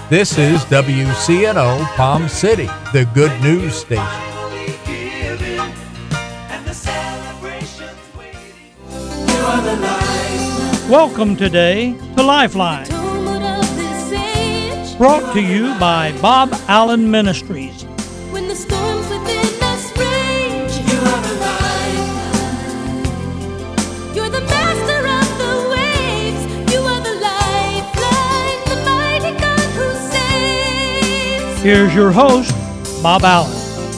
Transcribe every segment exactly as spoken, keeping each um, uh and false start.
This is W C N O Palm City, the good news station. Welcome today to Lifeline, brought to you by Bob Allen Ministries. When the storms within us rage, you are the lifeline. You're the master of the waves. You are the lifeline, the mighty God who saves. Here's your host, Bob Allen.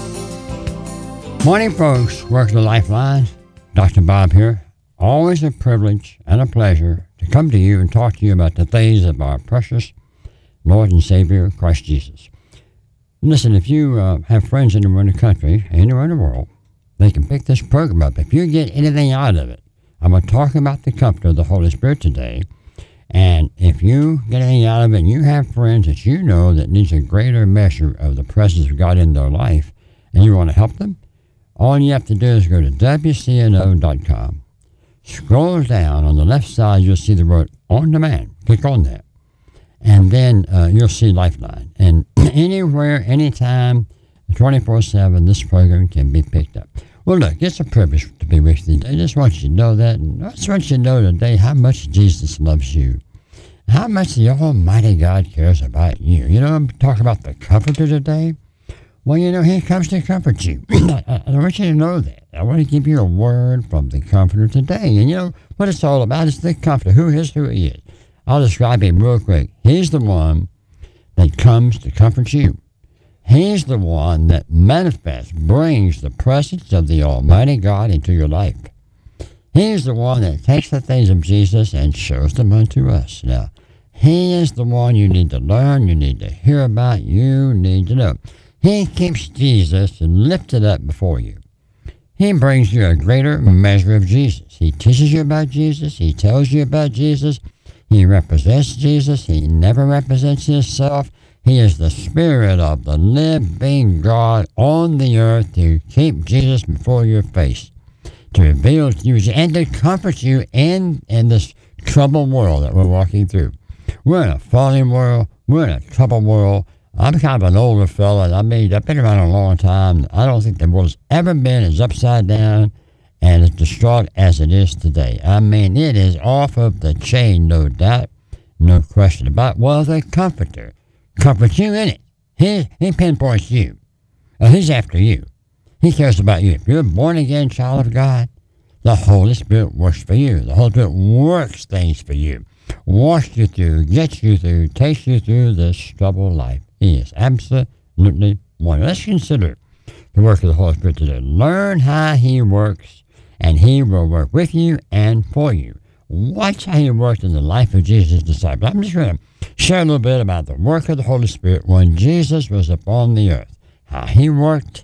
Morning, folks. Welcome to Lifeline. Doctor Bob here. Always a privilege and a pleasure to come to you and talk to you about the things of our precious Lord and Savior, Christ Jesus. Listen, if you uh, have friends anywhere in the country, anywhere in the world, they can pick this program up. If you get anything out of it, I'm going to talk about the comfort of the Holy Spirit today. And if you get anything out of it and you have friends that you know that needs a greater measure of the presence of God in their life and you want to help them, all you have to do is go to W C N O dot com. Scroll down on the left side, you'll see the word On Demand. Click on that. And then uh, you'll see Lifeline. And anywhere, anytime, twenty-four seven, this program can be picked up. Well, look, it's a privilege to be with you today. I just want you to know that. And I just want you to know today how much Jesus loves you. How much the Almighty God cares about you. You know, I'm talking about the Comforter today. Well, you know, He comes to comfort you. I, I want you to know that. I want to give you a word from the Comforter today. And you know what it's all about? It's the Comforter. Who is who He is. I'll describe Him real quick. He's the one that comes to comfort you. He's the one that manifests, brings the presence of the Almighty God into your life. He's the one that takes the things of Jesus and shows them unto us. Now, He is the one you need to learn, you need to hear about, you need to know. He keeps Jesus lifted up before you. He brings you a greater measure of Jesus. He teaches you about Jesus. He tells you about Jesus. He represents Jesus. He never represents Himself. He is the Spirit of the living God on the earth to keep Jesus before your face, to reveal to you and to comfort you in, in this troubled world that we're walking through. We're in a fallen world. We're in a troubled world. I'm kind of an older fella. I mean, I've been around a long time. I don't think the world's ever been as upside down and as distraught as it is today. I mean, it is off of the chain, no doubt, no question about it. Well, the Comforter comforts you in it. He, he pinpoints you. Uh, he's after you. He cares about you. If you're a born-again child of God, the Holy Spirit works for you. The Holy Spirit works things for you, walks you through, gets you through, takes you through this troubled life. He is absolutely wonderful. Let's consider the work of the Holy Spirit today. Learn how He works, and He will work with you and for you. Watch how He worked in the life of Jesus' disciples. I'm just going to share a little bit about the work of the Holy Spirit when Jesus was upon the earth. How He worked,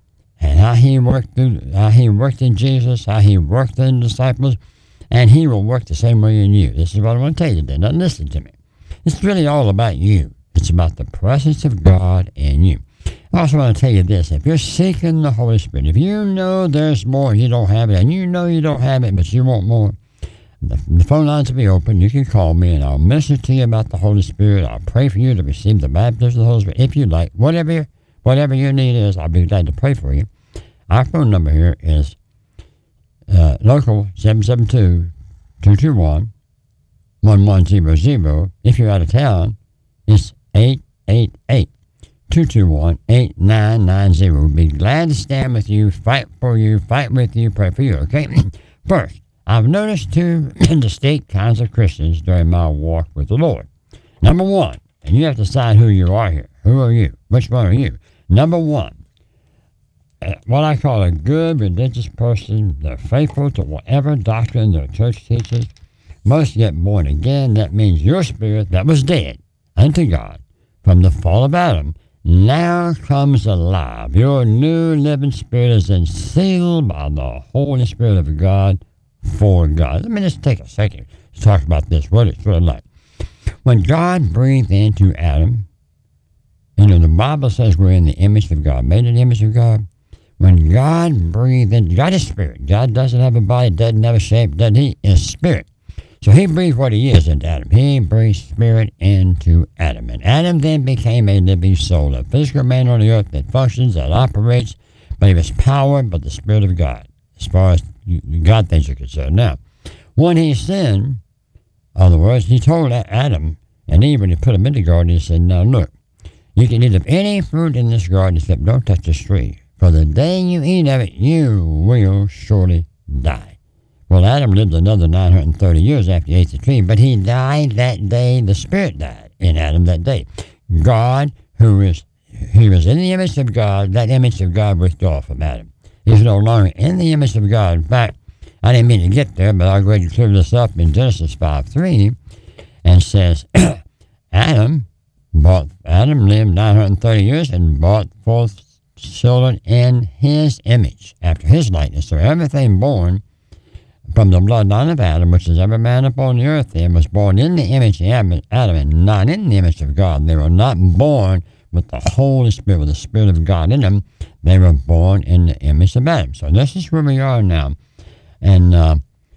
and how He worked through, how He worked in Jesus, how He worked in the disciples, and He will work the same way in you. This is what I want to tell you today. Now listen to me. It's really all about you. It's about the presence of God in you. I also want to tell you this. If you're seeking the Holy Spirit, if you know there's more, you don't have it, and you know you don't have it, but you want more, the, the phone lines will be open. You can call me, and I'll minister to you about the Holy Spirit. I'll pray for you to receive the baptism of the Holy Spirit. If you like, whatever, whatever your need is, I'll be glad to pray for you. Our phone number here is uh, local seven seven two, two two one, one one zero zero. If you're out of town, it's eight eight eight, two two one, eight nine nine zero. We'll be glad to stand with you, fight for you, fight with you, pray for you, okay? First, I've noticed two distinct kinds of Christians during my walk with the Lord. Number one, and you have to decide who you are here. Who are you? Which one are you? Number one, uh, what I call a good religious person. They're faithful to whatever doctrine their church teaches. Most get born again. That means your spirit that was dead unto God from the fall of Adam now comes alive. Your new living spirit is then sealed by the Holy Spirit of God for God. Let me just take a second to talk about this, what it's really like. When God breathed into Adam, you know, the Bible says we're in the image of God, made in the image of God. When God breathed in, God is spirit. God doesn't have a body, doesn't have a shape, doesn't He? Is spirit. So He breathed what He is into Adam. He breathed spirit into Adam. Adam. And Adam then became a living soul, a physical man on the earth that functions, that operates, by his power, but the Spirit of God, as far as God things are concerned. Now, when he sinned, in other words, he told Adam and Eve when he put them in the garden, he said, now look, you can eat of any fruit in this garden except don't touch this tree. For the day you eat of it, you will surely die. Well, Adam lived another nine hundred thirty years after he ate the tree, but he died that day. The Spirit died in Adam that day. God, who is, he was in the image of God, that image of God withdrew from Adam. He's no longer in the image of God. In fact, I didn't mean to get there, but I'll go ahead and clear this up in Genesis five three, and says, Adam brought, Adam lived nine hundred thirty years and brought forth children in his image, after his likeness. So everything born from the bloodline of Adam, which is every man upon the earth then, was born in the image of Adam and not in the image of God. They were not born with the Holy Spirit, with the Spirit of God in them. They were born in the image of Adam. So this is where we are now. And uh,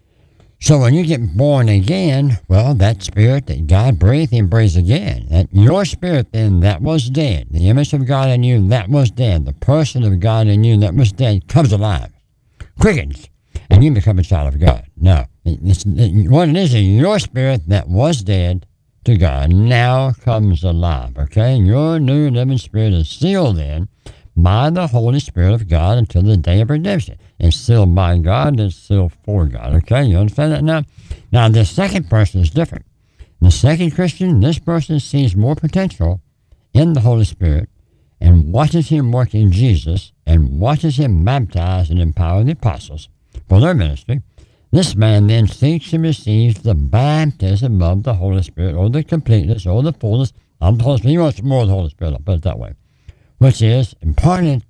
so when you get born again, well, that Spirit that God breathed, he breathes again. That your spirit then, that was dead, the image of God in you, that was dead, the person of God in you, that was dead, comes alive, quickens, and you become a child of God. Now, it's, it, what it is, is your spirit that was dead to God now comes alive, okay? Your new living spirit is sealed then by the Holy Spirit of God until the day of redemption. It's sealed by God, it's sealed for God, okay? You understand that now? Now, the second person is different. The second Christian, this person sees more potential in the Holy Spirit and watches him work in Jesus and watches him baptize and empower the apostles for their ministry. This man then seeks and receives the baptism of the Holy Spirit, or the completeness, or the fullness of the Holy Spirit. He wants more of the Holy Spirit, I'll put it that way, which is imparted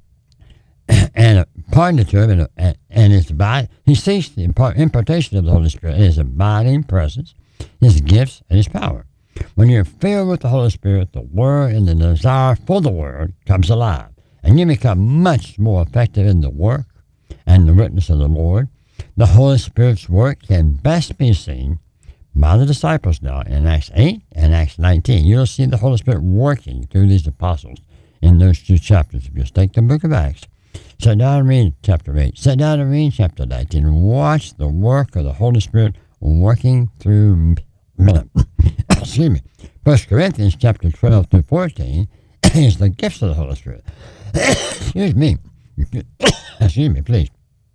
and imparted to him, and, and his abide. He seeks the impart, impartation of the Holy Spirit, his abiding presence, his gifts, and his power. When you're filled with the Holy Spirit, the Word and the desire for the Word comes alive, and you become much more effective in the work and the witness of the Lord. The Holy Spirit's work can best be seen by the disciples now in Acts eight and Acts nineteen. You'll see the Holy Spirit working through these apostles in those two chapters. If you take the book of Acts, sit down and read chapter eight, sit down and read chapter nineteen, and watch the work of the Holy Spirit working through, excuse me, First Corinthians chapter twelve through fourteen is the gifts of the Holy Spirit. Excuse me. Excuse me, please.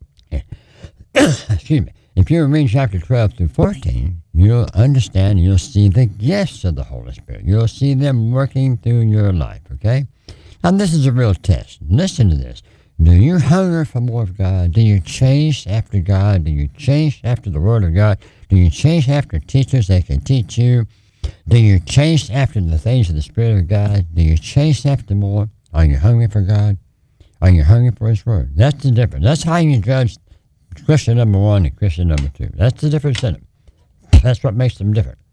Excuse me. If you read chapter twelve through fourteen, you'll understand, you'll see the gifts of the Holy Spirit. You'll see them working through your life, okay? Now, this is a real test. Listen to this. Do you hunger for more of God? Do you chase after God? Do you chase after the Word of God? Do you chase after teachers that can teach you? Do you chase after the things of the Spirit of God? Do you chase after more? Are you hungry for God? Are you hungry for His Word? That's the difference. That's how you judge Christian number one and Christian number two. That's the difference in them. That's what makes them different.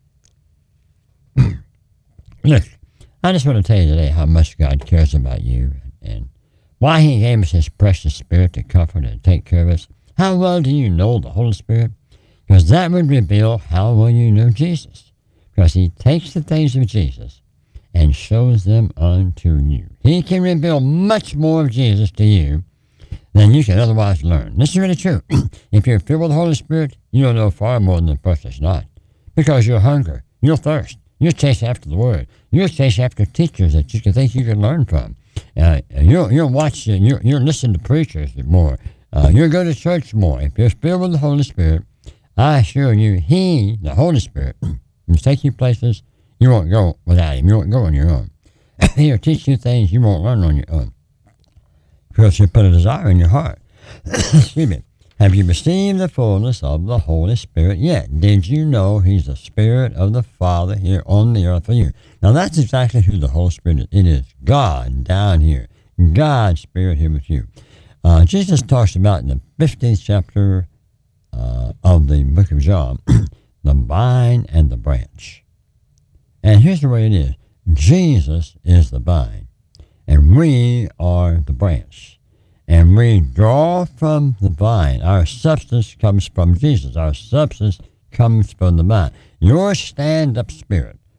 Look, I just want to tell you today how much God cares about you and why He gave us His precious Spirit to comfort and take care of us. How well do you know the Holy Spirit? Because that would reveal how well you know Jesus. Because He takes the things of Jesus and shows them unto you. He can reveal much more of Jesus to you than you can otherwise learn. This is really true. If you're filled with the Holy Spirit, you'll know far more than the person that's not. Because you'll hunger, you'll thirst, you'll chase after the Word, you'll chase after teachers that you can think you can learn from. Uh, you'll, you'll watch, uh, you'll, you'll listen to preachers more. Uh, you'll go to church more. If you're filled with the Holy Spirit, I assure you, He, the Holy Spirit, will take you places you won't go without Him. You won't go on your own. He'll teach you things you won't learn on your own. Because He'll put a desire in your heart. Excuse me. Have you received the fullness of the Holy Spirit yet? Did you know He's the Spirit of the Father here on the earth for you? Now that's exactly who the Holy Spirit is. It is God down here. God's Spirit here with you. Uh, Jesus talks about in the fifteenth chapter uh, of the book of John, the vine and the branch. And here's the way it is. Jesus is the vine, and we are the branch. And we draw from the vine. Our substance comes from Jesus. Our substance comes from the vine. Your stand-up spirit,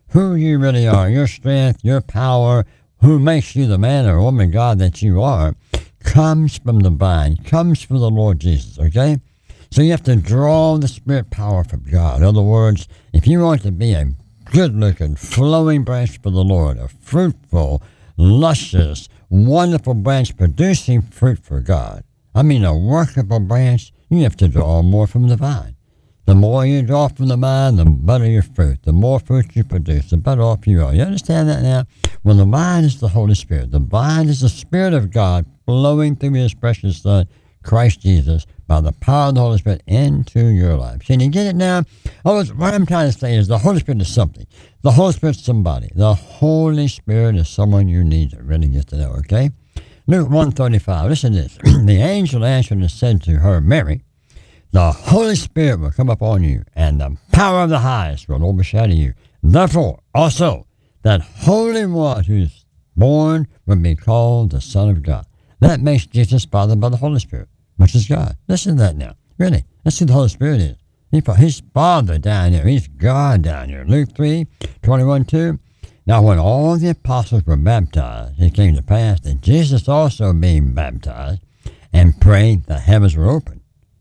who you really are, your strength, your power, who makes you the man or woman of God that you are, comes from the vine, comes from the Lord Jesus, okay? So you have to draw the Spirit power from God. In other words, if you want to be a good-looking, flowing branch for the Lord, a fruitful, luscious, wonderful branch producing fruit for God, I mean a workable branch, you have to draw more from the vine. The more you draw from the vine, the better your fruit. The more fruit you produce, the better off you are. You understand that now? Well, the vine is the Holy Spirit. The vine is the Spirit of God flowing through His precious Son, Christ Jesus, by the power of the Holy Spirit into your life. Can you get it now? Oh, what I'm trying to say is the Holy Spirit is something. The Holy Spirit is somebody. The Holy Spirit is someone you need to really get to know, okay? Luke one thirty-five, listen to this. The angel answered and said to her, Mary, the Holy Spirit will come upon you, and the power of the highest will overshadow you. Therefore, also, that Holy One who is born will be called the Son of God. That makes Jesus Father by the Holy Spirit, which is God. Listen to that now. Really, that's who the Holy Spirit is. He, he's Father down here. He's God down here. Luke three, twenty-one, two. Now when all the apostles were baptized, it came to pass that Jesus also being baptized and prayed, the heavens were opened.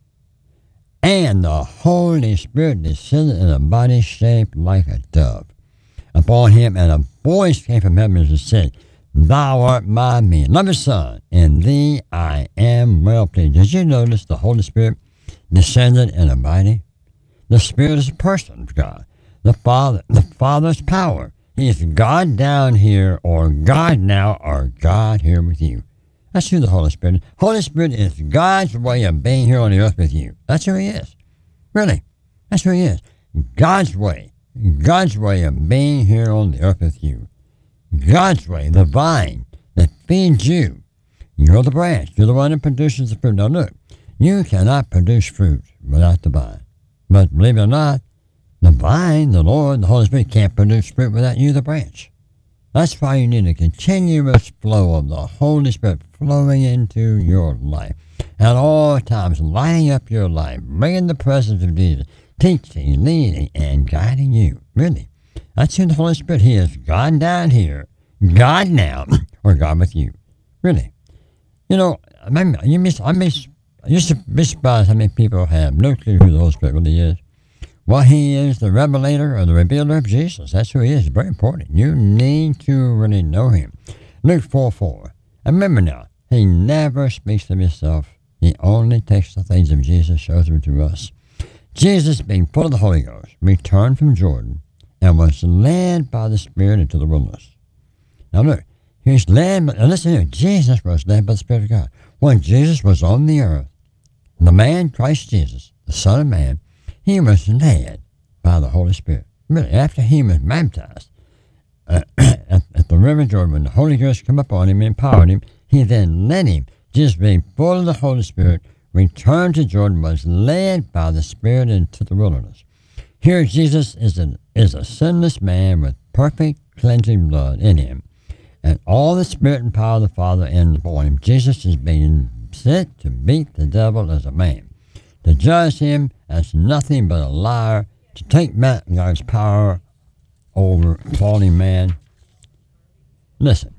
And the Holy Spirit descended in a body shaped like a dove upon him, and a voice came from heaven and said, Thou art my beloved Son, in thee I am well pleased. Did you notice the Holy Spirit descended in a body? The Spirit is a person of God. The Father, the Father's power. He is God down here, or God now, or God here with you. That's who the Holy Spirit is. Holy Spirit is God's way of being here on the earth with you. That's who He is. Really. That's who He is. God's way. God's way of being here on the earth with you. God's way, the vine that feeds you. You're the branch. You're the one that produces the fruit. Now look, you cannot produce fruit without the vine. But believe it or not, the vine, the Lord, the Holy Spirit can't produce fruit without you, the branch. That's why you need a continuous flow of the Holy Spirit flowing into your life at all times, lighting up your life, bringing the presence of Jesus, teaching, leading, and guiding you. Really. That's who the Holy Spirit. He is God down here, God now, or God with you. Really. You know, I, mean, you miss, I, miss, I used to be surprised how many people have no clue who the Holy Spirit really is. Well, He is the revelator or the revealer of Jesus. That's who He is. It's very important. You need to really know Him. Luke four four. And remember now, He never speaks of Himself. He only takes the things of Jesus, shows them to us. Jesus, being full of the Holy Ghost, returned from Jordan and was led by the Spirit into the wilderness. Now look, He was led, by, listen here, Jesus was led by the Spirit of God. When Jesus was on the earth, the man, Christ Jesus, the Son of Man, He was led by the Holy Spirit. Really, after He was baptized uh, at, at the River Jordan, when the Holy Ghost came upon Him and empowered Him, He then led Him, just being full of the Holy Spirit, returned to Jordan, was led by the Spirit into the wilderness. Here Jesus is, an, is a sinless man with perfect cleansing blood in Him, and all the Spirit and power of the Father in upon Him. Jesus is being sent to beat the devil as a man, to judge him as nothing but a liar, to take back God's power over falling man. Listen,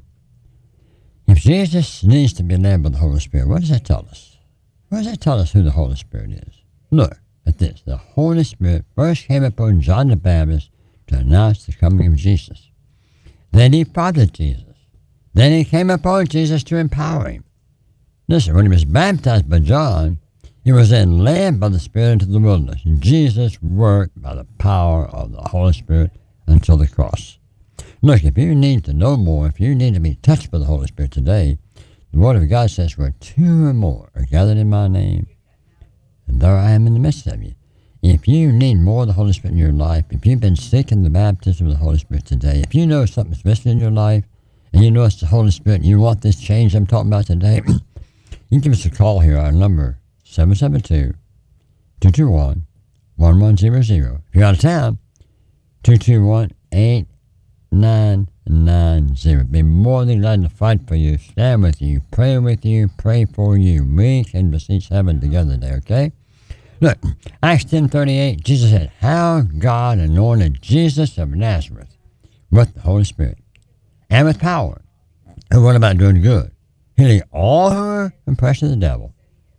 if Jesus needs to be led by the Holy Spirit, what does that tell us? What does that tell us who the Holy Spirit is? Look at this. The Holy Spirit first came upon John the Baptist to announce the coming of Jesus. Then He fathered Jesus. Then He came upon Jesus to empower Him. Listen, when He was baptized by John, He was then led by the Spirit into the wilderness. And Jesus worked by the power of the Holy Spirit until the cross. Look, if you need to know more, if you need to be touched by the Holy Spirit today, the Word of God says, where two or more are gathered in my name, and there I am in the midst of you. If you need more of the Holy Spirit in your life, if you've been seeking the baptism of the Holy Spirit today, if you know something's missing in your life, and you know it's the Holy Spirit, and you want this change I'm talking about today, you can give us a call here. Our number, seven seven two, two two one, one one zero zero. If you're out of town, two two one, eight nine nine zero. Be more than glad to fight for you, stand with you, pray with you, pray for you. We can beseech heaven together there, okay? Look, Acts ten thirty-eight, Jesus said, how God anointed Jesus of Nazareth with the Holy Spirit and with power. And what about doing good? Healing all who were oppressed of the devil.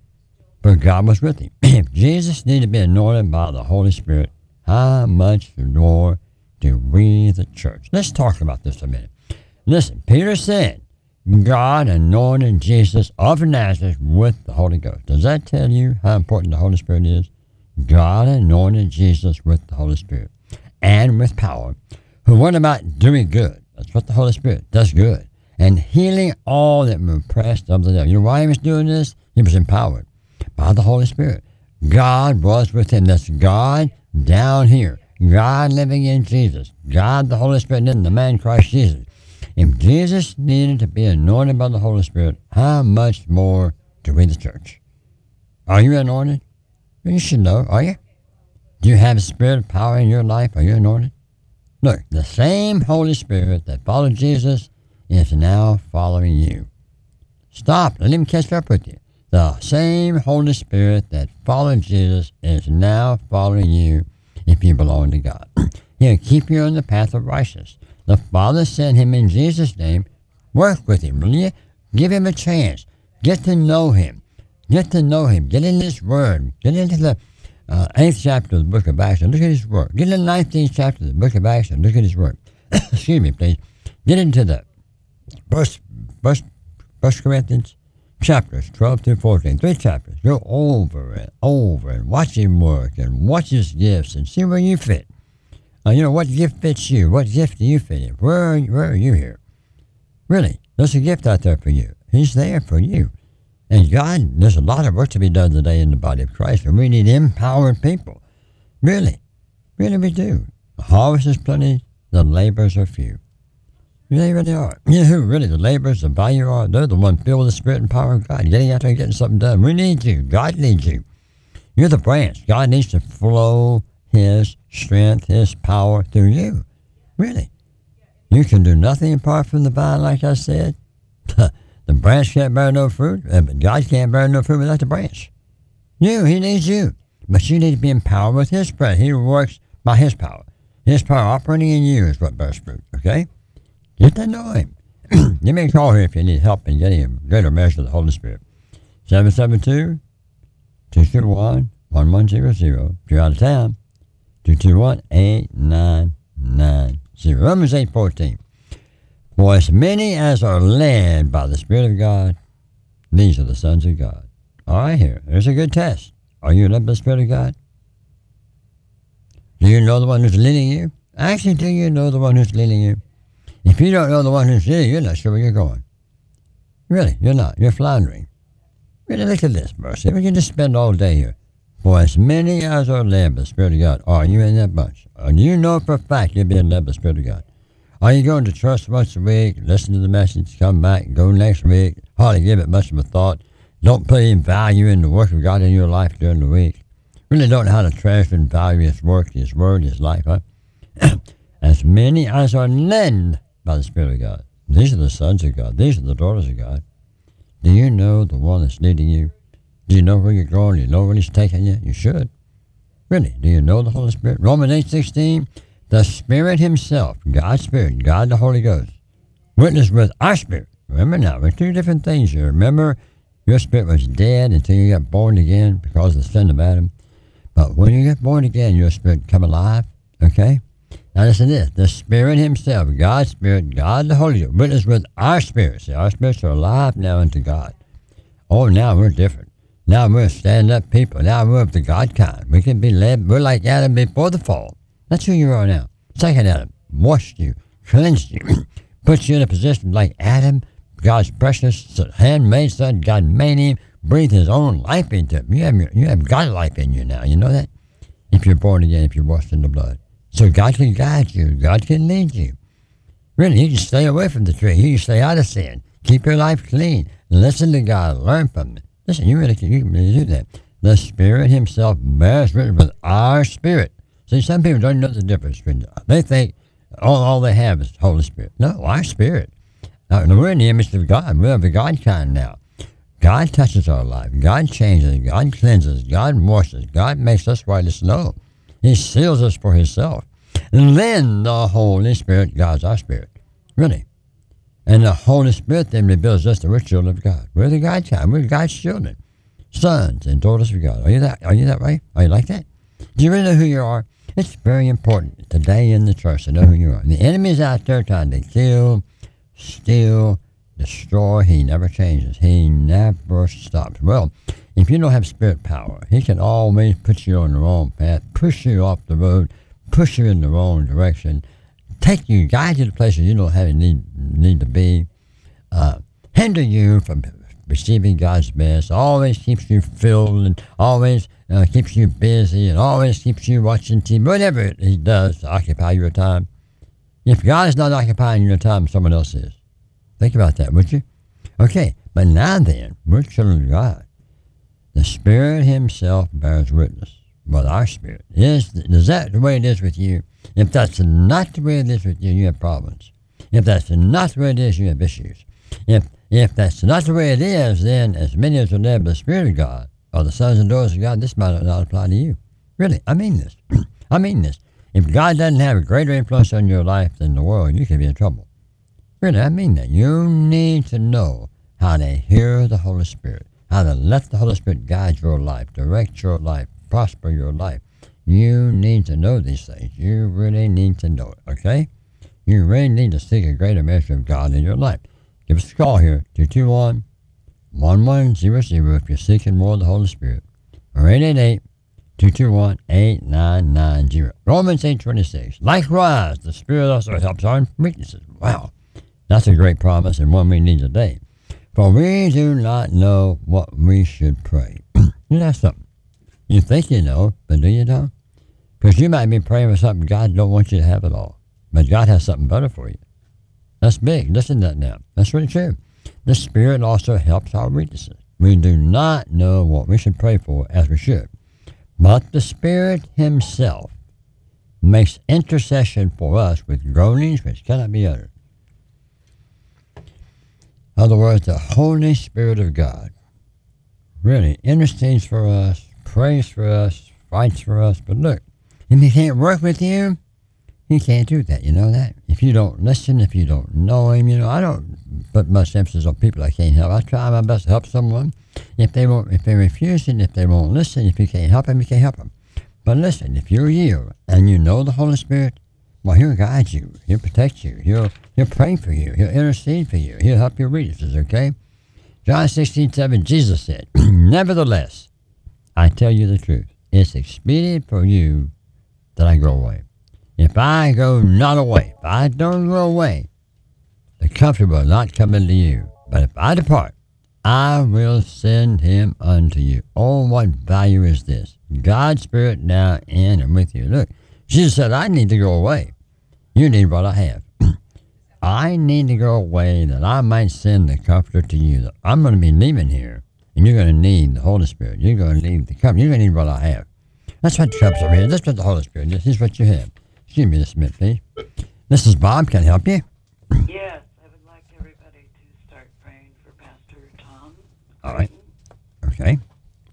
But God was with him. If Jesus needed to be anointed by the Holy Spirit, how much more do we, the church? Let's talk about this a minute. Listen, Peter said, God anointed Jesus of Nazareth with the Holy Ghost. Does that tell you how important the Holy Spirit is? God anointed Jesus with the Holy Spirit and with power. Who went about doing good. That's what the Holy Spirit does, good. And healing all that were oppressed of the devil. You know why he was doing this? He was empowered by the Holy Spirit. God was with him. That's God down here. God living in Jesus. God the Holy Spirit in the man Christ Jesus. If Jesus needed to be anointed by the Holy Spirit, how much more do we, the church? Are you anointed? You should know, are you? Do you have a spirit of power in your life? Are you anointed? Look, the same Holy Spirit that followed Jesus is now following you. Stop. Let him catch up with you. The same Holy Spirit that followed Jesus is now following you if you belong to God. He'll keep you on the path of righteousness. The Father sent him in Jesus' name. Work with him, will you? Give him a chance. Get to know him. Get to know him. Get in this word. Get into the uh, eighth chapter of the book of Acts and look at his work. Get in the nineteenth chapter of the book of Acts and look at his work. Excuse me, please. Get into the First, first, first Corinthians chapters twelve through fourteen. Three chapters. Go over and over and watch him work and watch his gifts and see where you fit. Uh, you know, what gift fits you? What gift do you fit in? Where are you, where are you here? Really, there's a gift out there for you. He's there for you. And God, there's a lot of work to be done today in the body of Christ, and we need empowered people. Really, really we do. The harvest is plenty, the laborers are few. They really are. You know who really the laborers, the value are? They're the ones filled with the Spirit and power of God, getting out there and getting something done. We need you. God needs you. You're the branch. God needs to flow his strength, his power through you. Really. You can do nothing apart from the vine, like I said. The branch can't bear no fruit, but God can't bear no fruit without the branch. You, he needs you. But you need to be empowered with his spirit. He works by his power. His power operating in you is what bears fruit, okay? Get to know him. Give me a call here if you need help in getting a greater measure of the Holy Spirit. seven seven two, two two one, one one zero zero. If you're out of town, two two one, eight nine nine zero. Romans eight fourteen. For as many as are led by the Spirit of God, these are the sons of God. All right, here. There's a good test. Are you led by the Spirit of God? Do you know the one who's leading you? Actually, do you know the one who's leading you? If you don't know the one who's leading you, you're not sure where you're going. Really, you're not. You're floundering. Really, look at this verse. We can just spend all day here. For as many as are led by the Spirit of God, are you in that bunch? And you know for a fact you're being led by the Spirit of God. Are you going to church once a week, listen to the message, come back, go next week, hardly give it much of a thought, don't put any value in the work of God in your life during the week? Really don't know how to treasure and value his work, his word, his life, huh? As many as are led by the Spirit of God. These are the sons of God. These are the daughters of God. Do you know the one that's leading you? Do you know where you're going? Do you know where he's taking you? You should. Really, do you know the Holy Spirit? Romans eight sixteen, the Spirit himself, God's Spirit, God the Holy Ghost, witness with our spirit. Remember now, we're two different things here. Remember, your spirit was dead until you got born again because of the sin of Adam. But when you get born again, your spirit come alive, okay? Now listen to this. The Spirit himself, God's Spirit, God the Holy Ghost, witness with our spirits. See, our spirits are alive now unto God. Oh, now we're different. Now we're stand-up people. Now we're of the God kind. We can be led. We're like Adam before the fall. That's who you are now. Second Adam washed you, cleansed you, put you in a position like Adam, God's precious handmaid son. God made him, breathed his own life into him. You have, you have God's life in you now. You know that? If you're born again, if you're washed in the blood. So God can guide you. God can lead you. Really, you can stay away from the tree. You can stay out of sin. Keep your life clean. Listen to God. Learn from him. Listen, you really can, you can really do that. The Spirit himself bears witness with our spirit. See, some people don't know the difference between them. They think all, all they have is the Holy Spirit. No, our spirit. Now, we're in the image of God. We're of the God kind now. God touches our life. God changes. God cleanses. God washes. God makes us white as snow. He seals us for himself. And then the Holy Spirit guides our spirit. Really. And the Holy Spirit then reveals us that we're children of God. We're the God's child. We're God's children. Sons and daughters of God. Are you that? Are you that way? Are you like that? Do you really know who you are? It's very important today in the church to know who you are. The enemy's out there trying to kill, steal, destroy. He never changes. He never stops. Well, if you don't have spirit power, he can always put you on the wrong path, push you off the road, push you in the wrong direction, take you, guide you to places you don't have any need, need to be, uh, hinder you from receiving God's best, always keeps you filled and always uh, keeps you busy and always keeps you watching T V, whatever he does to occupy your time. If God is not occupying your time, someone else is. Think about that, would you? Okay, but now then, we're children of God. The Spirit himself bears witness with our spirit. Is, is that the way it is with you? If that's not the way it is with you, you have problems. If that's not the way it is, you have issues. If if that's not the way it is, then as many as are led by the Spirit of God, or the sons and daughters of God, this might not apply to you. Really, I mean this. I mean this. If God doesn't have a greater influence on your life than the world, you can be in trouble. Really, I mean that. You need to know how to hear the Holy Spirit, how to let the Holy Spirit guide your life, direct your life, prosper your life. You need to know these things. You really need to know it, okay? You really need to seek a greater measure of God in your life. Give us a call here, two two one, one one zero zero if you're seeking more of the Holy Spirit, or eight eight eight, two two one, eight nine nine zero. Romans eight twenty-six. Likewise, the Spirit also helps our weaknesses. Wow, that's a great promise and one we need today. For we do not know what we should pray. You know something. You think you know, but do you know? Because you might be praying for something God don't want you to have at all. But God has something better for you. That's big. Listen to that now. That's really true. The Spirit also helps our weaknesses. We do not know what we should pray for as we should. But the Spirit himself makes intercession for us with groanings which cannot be uttered. In other words, the Holy Spirit of God really intercedes for us, prays for us, fights for us. But look, if he can't work with you, he can't do that. You know that? If you don't listen, if you don't know him, you know, I don't put much emphasis on people I can't help. I try my best to help someone. If they won't, if they refuse it, if they won't listen, if you can't help them, you can't help them. But listen, if you're you and you know the Holy Spirit, well, he'll guide you. He'll protect you. He'll, he'll pray for you. He'll intercede for you. He'll help your weaknesses, okay? John sixteen seven, Jesus said, Nevertheless, I tell you the truth. It's expedient for you that I go away. If I go not away, if I don't go away, the Comforter will not come into you. But if I depart, I will send him unto you. Oh, what value is this? God's Spirit now in and with you. Look, Jesus said, I need to go away. You need what I have. I need to go away that I might send the Comforter to you. I'm going to be leaving here, and you're going to need the Holy Spirit. You're going to need the Comforter. You're going to need what I have. That's what comes over here. That's what the Holy Spirit is. This is what you have. Excuse me just a minute, please. This is Bob. Can I help you? Yes, I would like everybody to start praying for Pastor Tom. All right. Okay.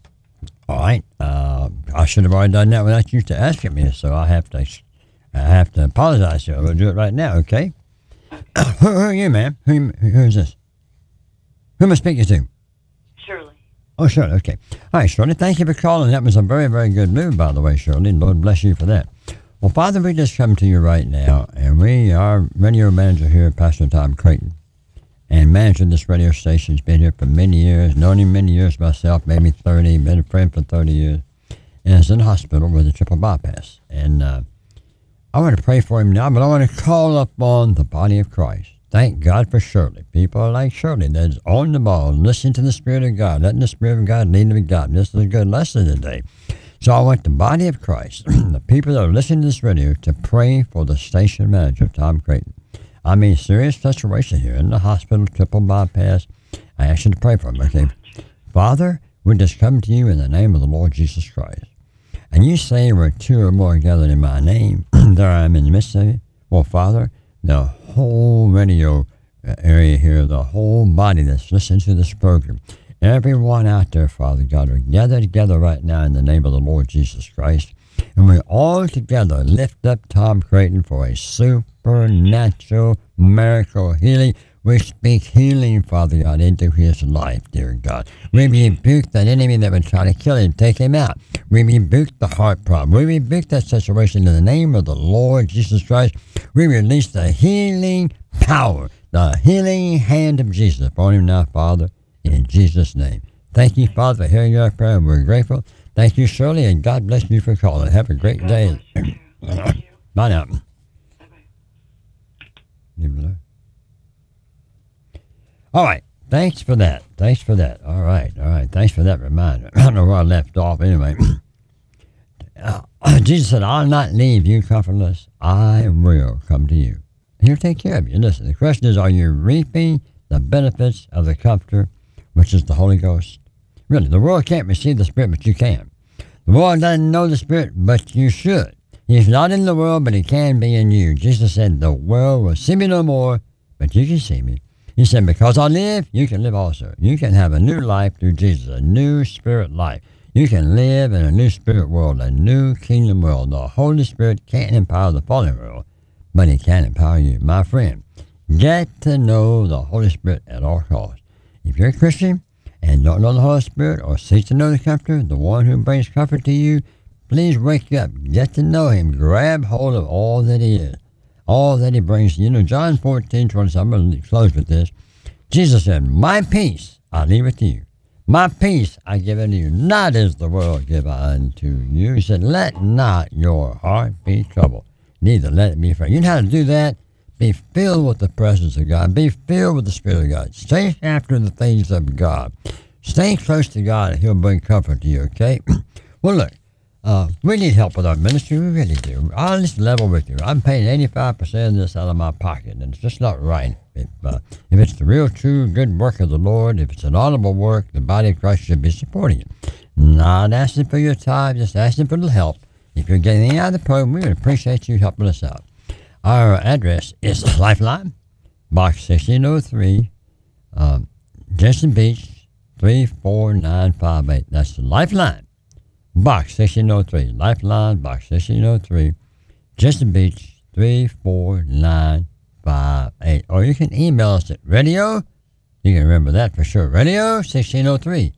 All right. Uh, I should have already done that without you to asking me, so I have to I have to apologize to you. We'll do it right now, okay? okay. who, who are you, ma'am? Who, who is this? Who am I speaking to? Shirley. Oh, Shirley, okay. All right, Shirley, thank you for calling. That was a very, very good move, by the way, Shirley. Lord bless you for that. Well, Father, we just come to you right now, and we, our radio manager here, Pastor Tom Creighton, and managing this radio station, has been here for many years, known him many years myself, maybe thirty, been a friend for thirty years, and is in the hospital with a triple bypass. And uh, I want to pray for him now, but I want to call upon the body of Christ. Thank God for Shirley. People like Shirley that's on the ball, listening to the Spirit of God, letting the Spirit of God lead them to God. This is a good lesson today. So I want the body of Christ, the people that are listening to this radio, to pray for the station manager, Tom Creighton. I mean, serious situation here in the hospital, triple bypass. I ask you to pray for him, okay? Father, we just come to you in the name of the Lord Jesus Christ. And you say where two or more gathered in my name, there I am in the midst of you. Well, Father, the whole radio area here, the whole body that's listening to this program, everyone out there, Father God, are gathered together right now in the name of the Lord Jesus Christ. And we all together lift up Tom Creighton for a supernatural miracle healing. We speak healing, Father God, into his life, dear God. We rebuke that enemy that would try to kill him, take him out. We rebuke the heart problem. We rebuke that situation in the name of the Lord Jesus Christ. We release the healing power, the healing hand of Jesus upon him now, Father, in Jesus' name. Thank you, Father, for hearing our prayer, and we're grateful. Thank you, Shirley, and God bless you for calling. Have a great God day. bless you. Thank you. Bye now. Bye-bye. All right. Thanks for that. Thanks for that. All right. All right. Thanks for that reminder. I don't know where I left off anyway. uh, Jesus said, I'll not leave you comfortless. I will come to you. He'll take care of you. Listen, the question is, are you reaping the benefits of the Comforter, which is the Holy Ghost? Really, the world can't receive the Spirit, but you can. The world doesn't know the Spirit, but you should. He's not in the world, but he can be in you. Jesus said, the world will see me no more, but you can see me. He said, because I live, you can live also. You can have a new life through Jesus, a new spirit life. You can live in a new spirit world, a new kingdom world. The Holy Spirit can't empower the fallen world, but he can empower you. My friend, get to know the Holy Spirit at all costs. If you're a Christian and don't know the Holy Spirit or seek to know the Comforter, the one who brings comfort to you, please wake up. Get to know him. Grab hold of all that he is. All that he brings. You know, John fourteen twenty-seven, I'm going to close with this. Jesus said, my peace I leave with you. My peace I give unto you. Not as the world give I unto you. He said, let not your heart be troubled. Neither let it be afraid. You know how to do that? Be filled with the presence of God. Be filled with the Spirit of God. Stay after the things of God. Stay close to God and he'll bring comfort to you, okay? Well, look. Uh, we need help with our ministry. We really do. I'll just level with you. I'm paying eighty-five percent of this out of my pocket, and it's just not right. If, uh, if it's the real, true, good work of the Lord, if it's an honorable work, the body of Christ should be supporting it. Not asking for your time, just asking for the help. If you're getting any out of the program, we would appreciate you helping us out. Our address is Lifeline, Box sixteen oh three, um, Jensen Beach, three four nine five eight. That's Lifeline. Box sixteen oh three, Lifeline, Box sixteen oh three, Jensen Beach, three four nine five eight. Or you can email us at radio, you can remember that for sure, radio sixteen oh three,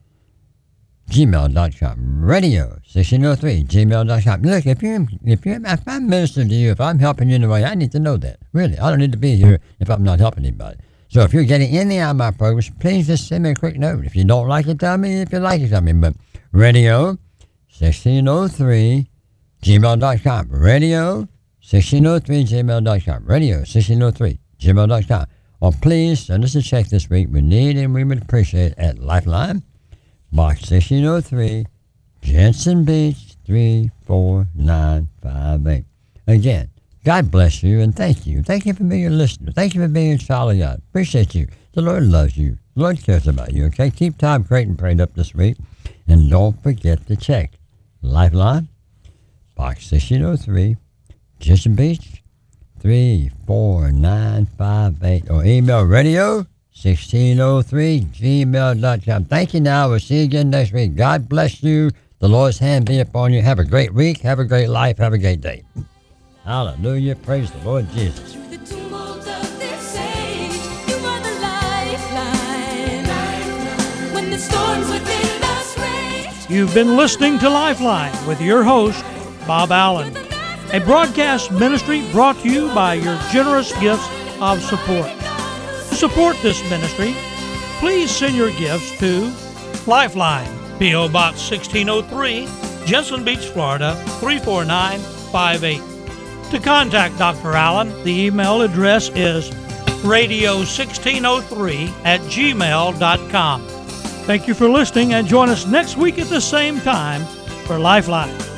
gmail dot com, radio sixteen oh three, gmail dot com. Look, if, you, if, you, if I'm ministering to you, if I'm helping you in a way, I need to know that. Really, I don't need to be here if I'm not helping anybody. So if you're getting any out of my programs, please just send me a quick note. If you don't like it, tell me. If you like it, tell me. But radio sixteen oh three, gmail dot com. Radio sixteen oh three, gmail dot com. Radio sixteen oh three, gmail dot com. Or please send us a check this week. We need and we would appreciate it at Lifeline, Box sixteen oh three, Jensen Beach, three four nine five eight. Again, God bless you and thank you. Thank you for being a listener. Thank you for being a child of God. Appreciate you. The Lord loves you. The Lord cares about you, okay? Keep Tom Creighton prayed up this week. And don't forget to check Lifeline, Box sixteen oh three, Jensen Beach, three four nine five eight. Or email radio sixteen oh three, gmail dot com. Thank you now. We'll see you again next week. God bless you. The Lord's hand be upon you. Have a great week. Have a great life. Have a great day. Hallelujah. Praise the Lord Jesus. Through the tumult of this age, you are the lifeline. When the storms within us rage, You've been listening to Lifeline with your host, Bob Allen, a broadcast ministry brought to you by your generous gifts of support. To support this ministry, please send your gifts to Lifeline, P O. Box sixteen oh three, Jensen Beach, Florida, three four nine five eight. To contact Doctor Allen, the email address is radio sixteen oh three at gmail dot com. Thank you for listening and join us next week at the same time for Lifeline.